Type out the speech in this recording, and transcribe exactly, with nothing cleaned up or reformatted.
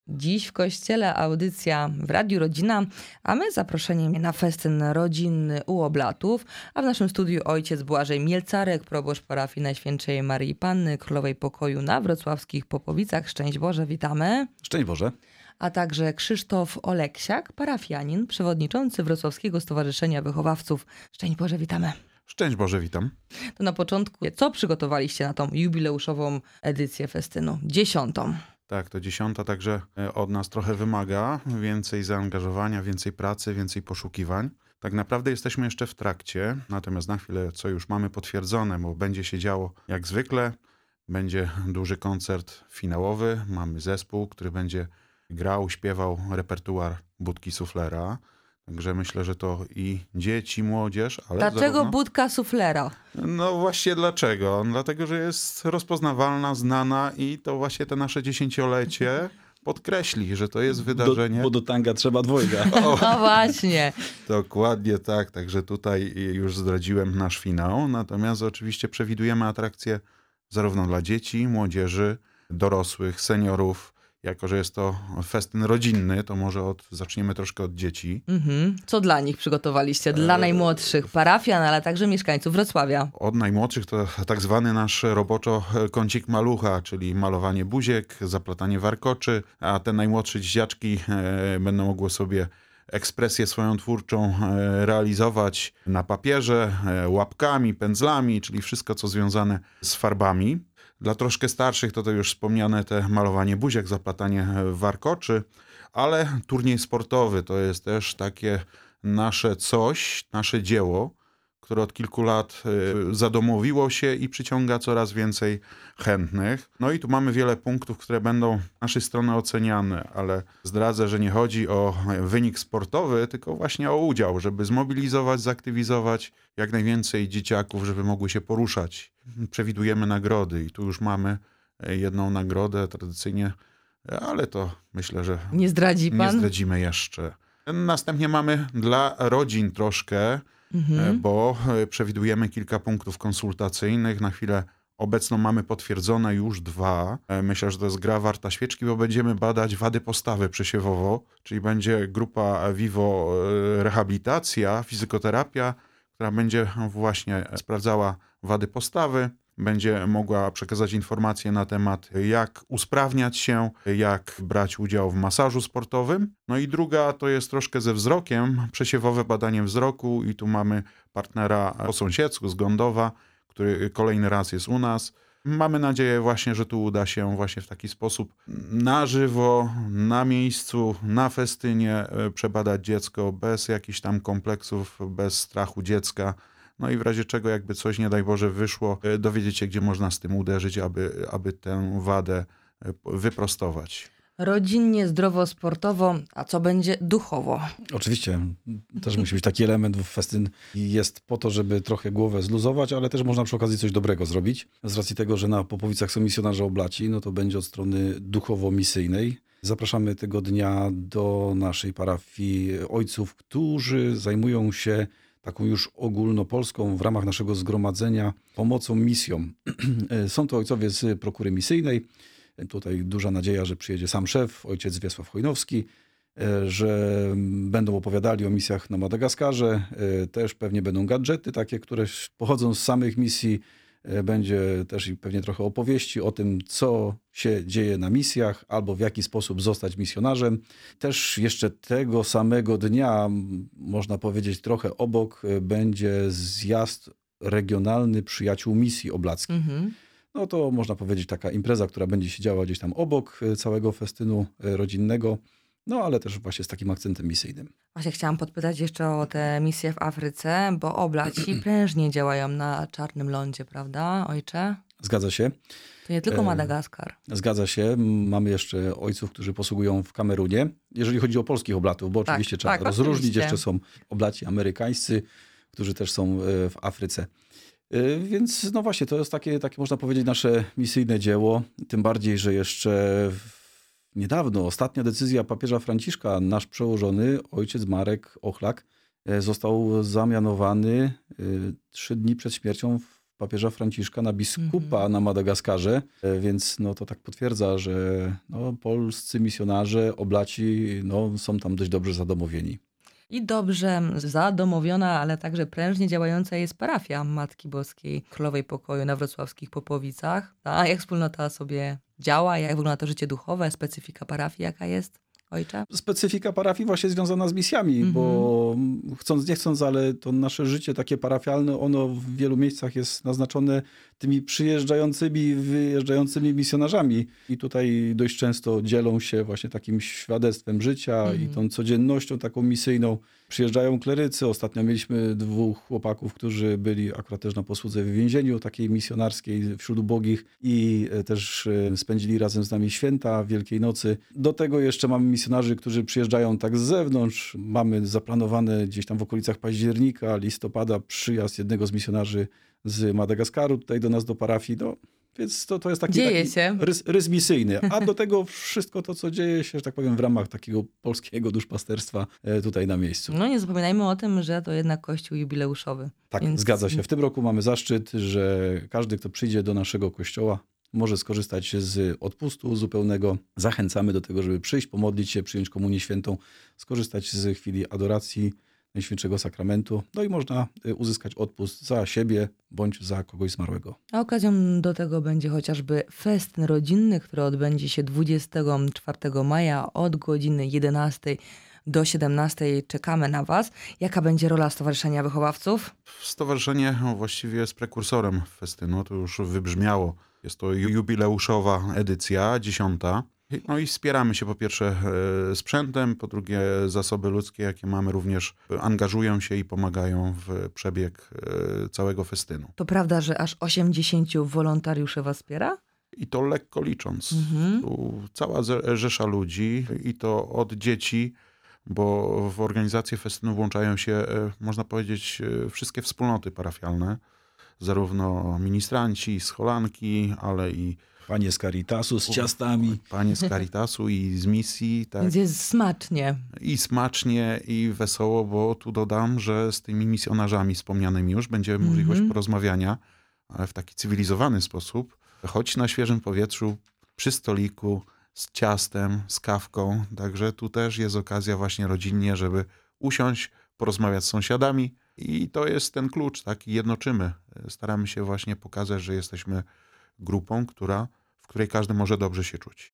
Dziś w Kościele audycja w Radiu Rodzina, a my zaproszeni na festyn rodzinny u Oblatów, a w naszym studiu ojciec Błażej Mielcarek, proboszcz parafii Najświętszej Maryi Panny Królowej Pokoju na wrocławskich Popowicach. Szczęść Boże, witamy. Szczęść Boże. A także Krzysztof Oleksiak, parafianin, przewodniczący Wrocławskiego Stowarzyszenia Wychowawców. Szczęść Boże, witamy. Szczęść Boże, witam. To na początku, co przygotowaliście na tą jubileuszową edycję festynu, dziesiątą? Tak, to dziesiąta także od nas trochę wymaga więcej zaangażowania, więcej pracy, więcej poszukiwań. Tak naprawdę jesteśmy jeszcze w trakcie, natomiast na chwilę, co już mamy potwierdzone, bo będzie się działo jak zwykle, będzie duży koncert finałowy, mamy zespół, który będzie grał, śpiewał repertuar Budki Suflera. Także myślę, że to i dzieci, młodzież, ale Dlaczego zarówno... Budka Suflera? No właśnie dlaczego? Dlatego, że jest rozpoznawalna, znana i to właśnie te nasze dziesięciolecie podkreśli, że to jest wydarzenie. Do, bo do tanga trzeba dwojga. O, no właśnie. Dokładnie tak, także tutaj już zdradziłem nasz finał, natomiast oczywiście przewidujemy atrakcje zarówno dla dzieci, młodzieży, dorosłych, seniorów. Jako że jest to festyn rodzinny, to może od, zaczniemy troszkę od dzieci. Mhm. Co dla nich przygotowaliście? Dla najmłodszych parafian, ale także mieszkańców Wrocławia. Od najmłodszych to tak zwany nasz roboczo kącik malucha, czyli malowanie buziek, zaplatanie warkoczy, a te najmłodsze dzieciaczki e, będą mogły sobie ekspresję swoją twórczą e, realizować na papierze, e, łapkami, pędzlami, czyli wszystko co związane z farbami. Dla troszkę starszych to to już wspomniane te malowanie buziek, zaplatanie warkoczy, ale turniej sportowy to jest też takie nasze coś, nasze dzieło, które od kilku lat zadomowiło się i przyciąga coraz więcej chętnych. No i tu mamy wiele punktów, które będą z naszej strony oceniane, ale zdradzę, że nie chodzi o wynik sportowy, tylko właśnie o udział, żeby zmobilizować, zaktywizować jak najwięcej dzieciaków, żeby mogły się poruszać. Przewidujemy nagrody i tu już mamy jedną nagrodę tradycyjnie, ale to myślę, że Nie zdradzi pan? nie zdradzimy jeszcze. Następnie mamy dla rodzin troszkę, Mhm. bo przewidujemy kilka punktów konsultacyjnych. Na chwilę obecną mamy potwierdzone już dwa. Myślę, że to jest gra warta świeczki, bo będziemy badać wady postawy przesiewowo, czyli będzie grupa Vivo Rehabilitacja, fizykoterapia, która będzie właśnie sprawdzała wady postawy. Będzie mogła przekazać informacje na temat, jak usprawniać się, jak brać udział w masażu sportowym. No i druga to jest troszkę ze wzrokiem, przesiewowe badanie wzroku i tu mamy partnera po sąsiedzku z Gondowa, który kolejny raz jest u nas. Mamy nadzieję właśnie, że tu uda się właśnie w taki sposób na żywo, na miejscu, na festynie przebadać dziecko bez jakichś tam kompleksów, bez strachu dziecka. No i w razie czego jakby coś, nie daj Boże, wyszło, dowiedzieć się, gdzie można z tym uderzyć, aby, aby tę wadę wyprostować. Rodzinnie, zdrowo, sportowo, a co będzie duchowo? Oczywiście, też musi być taki element w festyn. Jest po to, żeby trochę głowę zluzować, ale też można przy okazji coś dobrego zrobić. Z racji tego, że na Popowicach są misjonarze Oblaci, no to będzie od strony duchowo-misyjnej. Zapraszamy tego dnia do naszej parafii ojców, którzy zajmują się taką już ogólnopolską w ramach naszego zgromadzenia pomocą misjom. Są to ojcowie z prokury misyjnej. Tutaj duża nadzieja, że przyjedzie sam szef, ojciec Wiesław Chojnowski, że będą opowiadali o misjach na Madagaskarze. Też pewnie będą gadżety takie, które pochodzą z samych misji. Będzie też i pewnie trochę opowieści o tym, co się dzieje na misjach, albo w jaki sposób zostać misjonarzem. Też jeszcze tego samego dnia, można powiedzieć trochę obok, będzie zjazd regionalny przyjaciół misji oblackiej. Mhm. No to można powiedzieć taka impreza, która będzie się działa gdzieś tam obok całego festynu rodzinnego, no ale też właśnie z takim akcentem misyjnym. Właśnie chciałam podpytać jeszcze o te misje w Afryce, bo Oblaci prężnie działają na Czarnym Lądzie, prawda, ojcze? Zgadza się. To nie tylko Madagaskar. Zgadza się. Mamy jeszcze ojców, którzy posługują w Kamerunie. Jeżeli chodzi o polskich oblatów, bo Tak, oczywiście trzeba tak, rozróżnić. oczywiście. Jeszcze są oblaci amerykańscy, którzy też są w Afryce. Więc no właśnie, to jest takie, takie można powiedzieć nasze misyjne dzieło. Tym bardziej, że jeszcze niedawno ostatnia decyzja papieża Franciszka, nasz przełożony, ojciec Marek Ochlak, został zamianowany trzy dni przed śmiercią w papieża Franciszka na biskupa Mhm. na Madagaskarze, e, więc no, to tak potwierdza, że no, polscy misjonarze, oblaci no, są tam dość dobrze zadomowieni. I dobrze zadomowiona, ale także prężnie działająca jest parafia Matki Boskiej Królowej Pokoju na wrocławskich Popowicach. A jak wspólnota sobie działa, jak wygląda to życie duchowe, specyfika parafii jaka jest, ojcze? Specyfika parafii właśnie związana z misjami, Mhm. bo chcąc nie chcąc, ale to nasze życie takie parafialne, ono w wielu miejscach jest naznaczone tymi przyjeżdżającymi, wyjeżdżającymi misjonarzami. I tutaj dość często dzielą się właśnie takim świadectwem życia Mhm. i tą codziennością taką misyjną. Przyjeżdżają klerycy. Ostatnio mieliśmy dwóch chłopaków, którzy byli akurat też na posłudze w więzieniu takiej misjonarskiej wśród ubogich i e, też e, spędzili razem z nami święta Wielkiej Nocy. Do tego jeszcze mamy misjonarzy, którzy przyjeżdżają tak z zewnątrz. Mamy zaplanowane gdzieś tam w okolicach października, listopada przyjazd jednego z misjonarzy z Madagaskaru tutaj do nas do parafii. No, więc to, to jest taki, Dzieje taki się. Rys, rys misyjny. A do tego wszystko to, co dzieje się, że tak powiem, w ramach takiego polskiego duszpasterstwa e, tutaj na miejscu. No nie zapominajmy o tym, że to jednak kościół jubileuszowy. Tak, Więc- zgadza się. W tym roku mamy zaszczyt, że każdy, kto przyjdzie do naszego kościoła, może skorzystać z odpustu zupełnego. Zachęcamy do tego, żeby przyjść, pomodlić się, przyjąć komunię świętą, skorzystać z chwili adoracji Najświętszego Sakramentu. No i można y, uzyskać odpust za siebie bądź za kogoś zmarłego. A okazją do tego będzie chociażby festyn rodzinny, który odbędzie się dwudziestego czwartego maja od godziny jedenastej do siedemnastej. Czekamy na Was. Jaka będzie rola Stowarzyszenia Wychowawców? Stowarzyszenie właściwie jest prekursorem festynu, to już wybrzmiało. Jest to jubileuszowa edycja, dziesiąta. No i wspieramy się po pierwsze e, sprzętem, po drugie zasoby ludzkie, jakie mamy, również angażują się i pomagają w przebieg e, całego festynu. To prawda, że aż osiemdziesięciu wolontariuszy Was wspiera? I to lekko licząc. Mhm. Tu cała ze- rzesza ludzi i to od dzieci, bo w organizację festynu włączają się, e, można powiedzieć, e, wszystkie wspólnoty parafialne, zarówno ministranci, scholanki, ale i Panie z Caritasu z ciastami. panie z Caritasu i z misji, tak. Więc jest smacznie. I smacznie, i wesoło, bo tu dodam, że z tymi misjonarzami wspomnianymi już będzie możliwość Mhm. porozmawiania, ale w taki cywilizowany sposób, choć na świeżym powietrzu, przy stoliku, z ciastem, z kawką. Także tu też jest okazja właśnie rodzinnie, żeby usiąść, porozmawiać z sąsiadami i to jest ten klucz, tak? I jednoczymy. Staramy się właśnie pokazać, że jesteśmy grupą, która, w której każdy może dobrze się czuć.